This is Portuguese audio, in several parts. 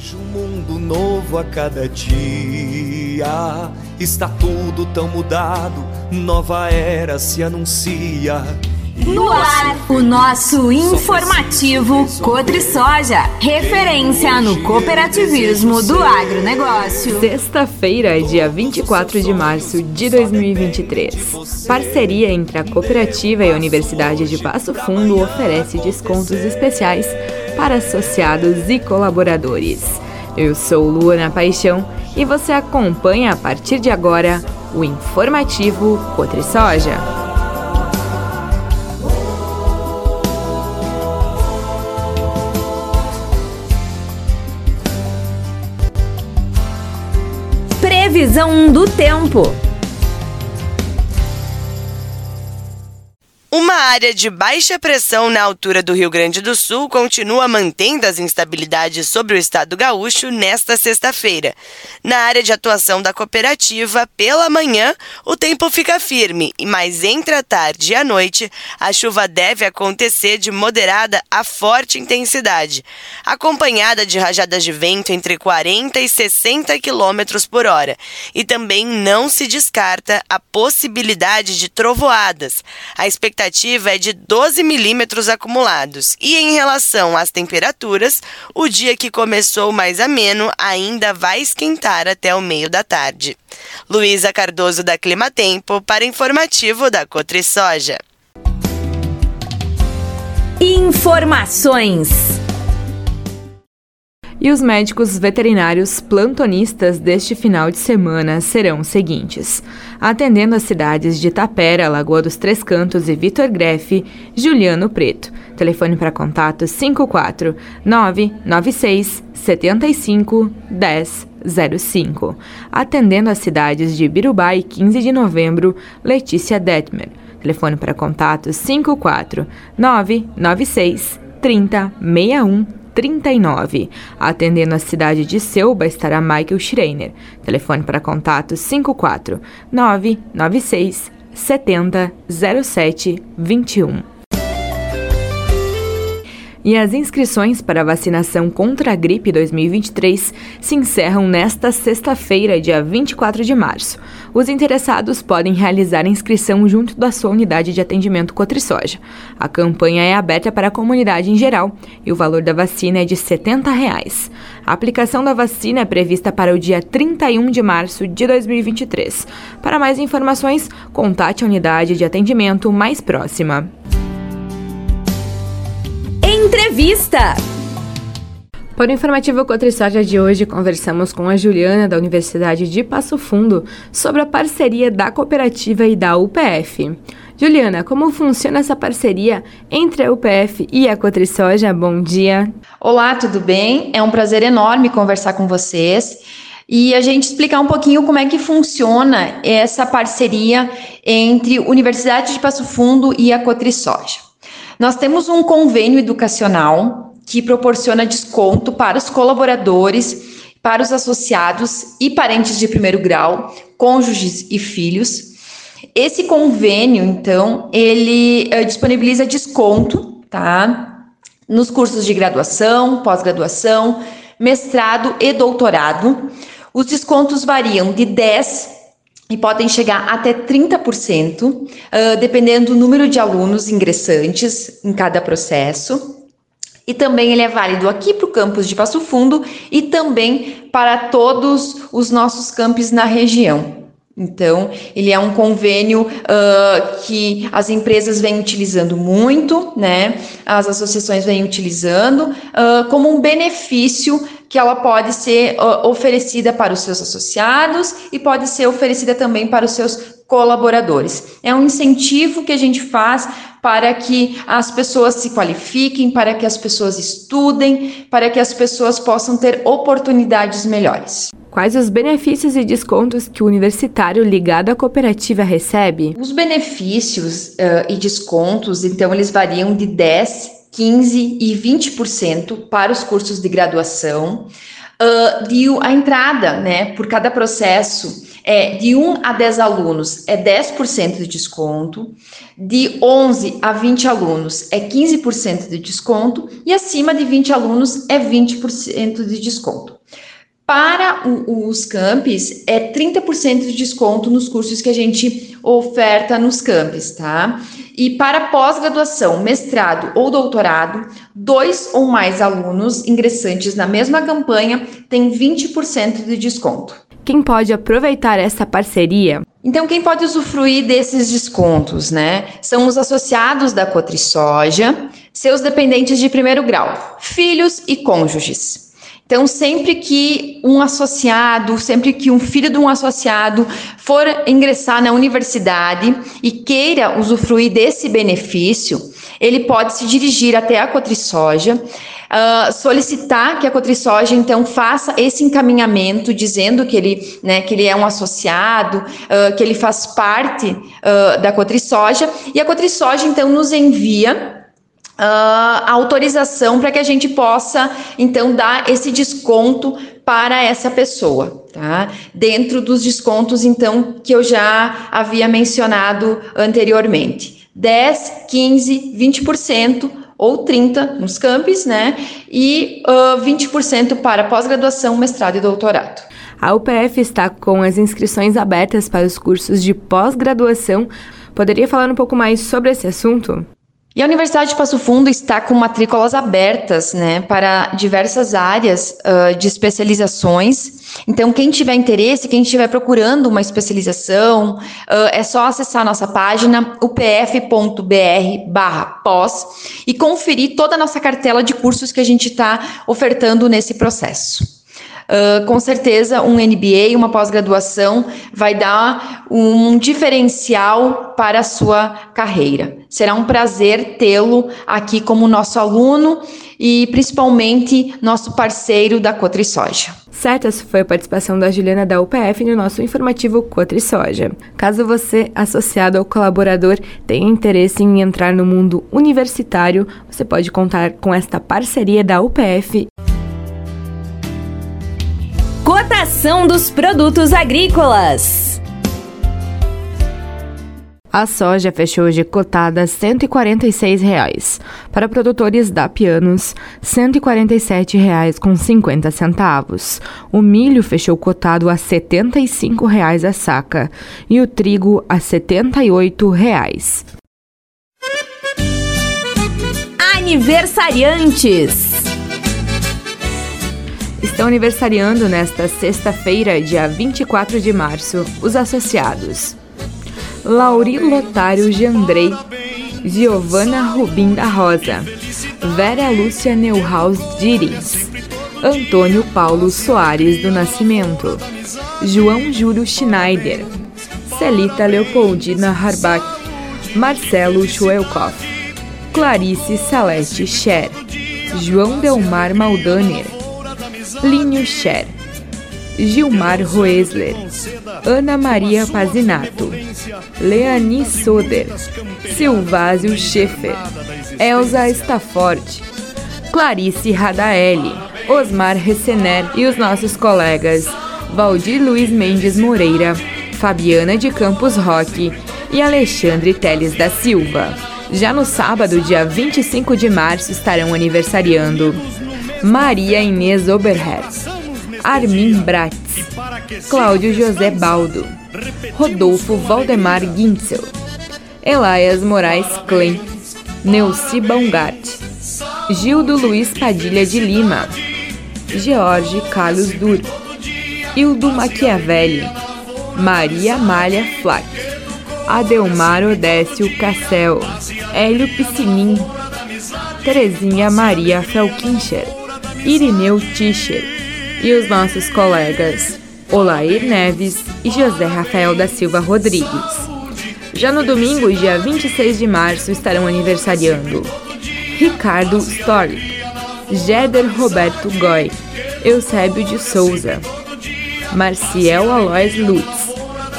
Vejo um mundo novo a cada dia. Está tudo tão mudado, nova era se anuncia. No ar, o nosso informativo Cotrisoja, referência no cooperativismo do agronegócio. Sexta-feira, dia 24 de março de 2023. Parceria entre a cooperativa e a Universidade de Passo Fundo oferece descontos especiais para associados e colaboradores. Eu sou Luana Paixão e você acompanha a partir de agora o informativo Cotrisoja. Previsão do tempo. Uma área de baixa pressão na altura do Rio Grande do Sul continua mantendo as instabilidades sobre o estado gaúcho nesta sexta-feira. Na área de atuação da cooperativa, pela manhã, o tempo fica firme, mas entre a tarde e a noite, a chuva deve acontecer de moderada a forte intensidade, acompanhada de rajadas de vento entre 40 e 60 km por hora. E também não se descarta a possibilidade de trovoadas. A expectativa é de 12 milímetros acumulados. E em relação às temperaturas, o dia que começou mais ameno ainda vai esquentar até o meio da tarde. Luísa Cardoso da Climatempo para informativo da Cotrisoja. Informações. E os médicos veterinários plantonistas deste final de semana serão os seguintes: atendendo as cidades de Tapera, Lagoa dos Três Cantos e Vitor Grefe, Juliano Preto. Telefone para contato 54 996 75 1005. Atendendo as cidades de Birubá e 15 de novembro, Letícia Detmer. Telefone para contato 54 996 30 61 39. Atendendo a cidade de Selba estará Michael Schreiner. Telefone para contato 54 996 70 07 21. E as inscrições para a vacinação contra a gripe 2023 se encerram nesta sexta-feira, dia 24 de março. Os interessados podem realizar a inscrição junto da sua unidade de atendimento Cotrisoja. A campanha é aberta para a comunidade em geral e o valor da vacina é de R$ 70. A aplicação da vacina é prevista para o dia 31 de março de 2023. Para mais informações, contate a unidade de atendimento mais próxima. Entrevista. Para o informativo Cotrisoja de hoje, conversamos com a Juliana, da Universidade de Passo Fundo, sobre a parceria da cooperativa e da UPF. Juliana, como funciona essa parceria entre a UPF e a Cotrisoja? Bom dia. Olá, tudo bem? É um prazer enorme conversar com vocês e a gente explicar um pouquinho como é que funciona essa parceria entre a Universidade de Passo Fundo e a Cotrisoja. Nós temos um convênio educacional que proporciona desconto para os colaboradores, para os associados e parentes de primeiro grau, cônjuges e filhos. Esse convênio, então, ele disponibiliza desconto, tá? Nos cursos de graduação, pós-graduação, mestrado e doutorado. Os descontos variam de 10% e podem chegar até 30%, dependendo do número de alunos ingressantes em cada processo. E também ele é válido aqui para o campus de Passo Fundo e também para todos os nossos campos na região. Então, ele é um convênio que as empresas vêm utilizando muito, né? As associações vêm utilizando como um benefício que ela pode ser oferecida para os seus associados e pode ser oferecida também para os seus colaboradores. É um incentivo que a gente faz para que as pessoas se qualifiquem, para que as pessoas estudem, para que as pessoas possam ter oportunidades melhores. Quais os benefícios e descontos que o universitário ligado à cooperativa recebe? Os benefícios e descontos, então, eles variam de 10%, 15% e 20% para os cursos de graduação. A entrada, né, por cada processo de 1 a 10 alunos é 10% de desconto, de 11 a 20 alunos é 15% de desconto e acima de 20 alunos é 20% de desconto. Para os campis, é 30% de desconto nos cursos que a gente oferta nos campis, tá? E para pós-graduação, mestrado ou doutorado, 2 ou mais alunos ingressantes na mesma campanha têm 20% de desconto. Quem pode aproveitar essa parceria? Então, quem pode usufruir desses descontos, né? São os associados da CotriSoja, seus dependentes de primeiro grau, filhos e cônjuges. Então, sempre que um filho de um associado for ingressar na universidade e queira usufruir desse benefício, ele pode se dirigir até a CotriSoja, solicitar que a CotriSoja, então, faça esse encaminhamento, dizendo que ele é um associado, que ele faz parte da CotriSoja, e a CotriSoja, então, nos envia a autorização para que a gente possa, então, dar esse desconto para essa pessoa, tá? Dentro dos descontos, então, que eu já havia mencionado anteriormente. 10, 15, 20% ou 30% nos campus, né? E 20% para pós-graduação, mestrado e doutorado. A UPF está com as inscrições abertas para os cursos de pós-graduação. Poderia falar um pouco mais sobre esse assunto? E a Universidade de Passo Fundo está com matrículas abertas, né, para diversas áreas de especializações. Então, quem tiver interesse, quem estiver procurando uma especialização, é só acessar a nossa página upf.br/pós e conferir toda a nossa cartela de cursos que a gente está ofertando nesse processo. Com certeza, um MBA, uma pós-graduação, vai dar um diferencial para a sua carreira. Será um prazer tê-lo aqui como nosso aluno e, principalmente, nosso parceiro da CotriSoja. Certo, essa foi a participação da Juliana da UPF no nosso informativo CotriSoja. Caso você, associado ou colaborador, tenha interesse em entrar no mundo universitário, você pode contar com esta parceria da UPF. Cotação dos produtos agrícolas. A soja fechou hoje cotada a R$ 146,00. Para produtores da Pianos, R$ 147,50. O milho fechou cotado a R$ 75,00 a saca e o trigo a R$ 78,00. Aniversariantes. Estão aniversariando nesta sexta-feira, dia 24 de março, os associados: Lauri Lotário Jandrei, Giovana Rubim da Rosa, Vera Lúcia Neuhaus Dires, Antônio Paulo Soares do Nascimento, João Júlio Schneider, Celita Leopoldina Harbach, Marcelo Schwelkoff, Clarice Salete Scher, João Delmar Maldaner, Línio Scher, Gilmar Roesler, Ana Maria Pazinato, Leani Soder, Silvásio Schaeffer, Elza Stafford, Clarice Radaeli, Osmar Ressener e os nossos colegas Valdir Luiz Mendes Moreira, Fabiana de Campos Roque e Alexandre Teles da Silva. Já no sábado, dia 25 de março, estarão aniversariando Maria Inês Oberherz, Armin Bratz, Cláudio José Baldo, Rodolfo Valdemar Gintzel, Elias Moraes Klein, Neuci Baumgart, Gildo Luiz Padilha de Lima, George Carlos Dur, Hildo Machiavelli, Maria Amália Flack, Adelmar Odécio Cassel, Hélio Piscinin, Terezinha Maria Felkincher, Irineu Tischer e os nossos colegas Olair Neves e José Rafael da Silva Rodrigues. Já no domingo, dia 26 de março, estarão aniversariando Ricardo Storlik, Jéder Roberto Goy, Eusébio de Souza, Marciel Alois Lutz,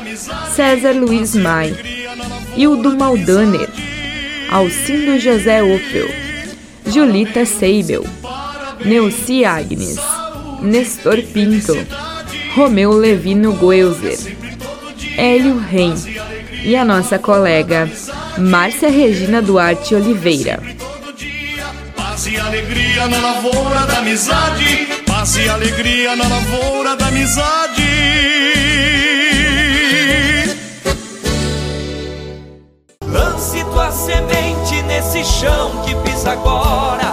César Luiz Mai, Hildo Maldaner, Alcindo José Opel, Julita Seibel, Neuci Agnes, Nestor Pinto, Romeu Levino Goelzer, Hélio Ren e a nossa colega Márcia Regina Duarte Oliveira. Passe alegria na lavoura da amizade, passe alegria na lavoura da amizade. Lance tua semente nesse chão que pisa agora.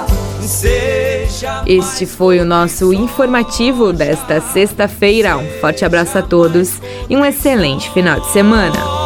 Este foi o nosso informativo desta sexta-feira. Um forte abraço a todos e um excelente final de semana.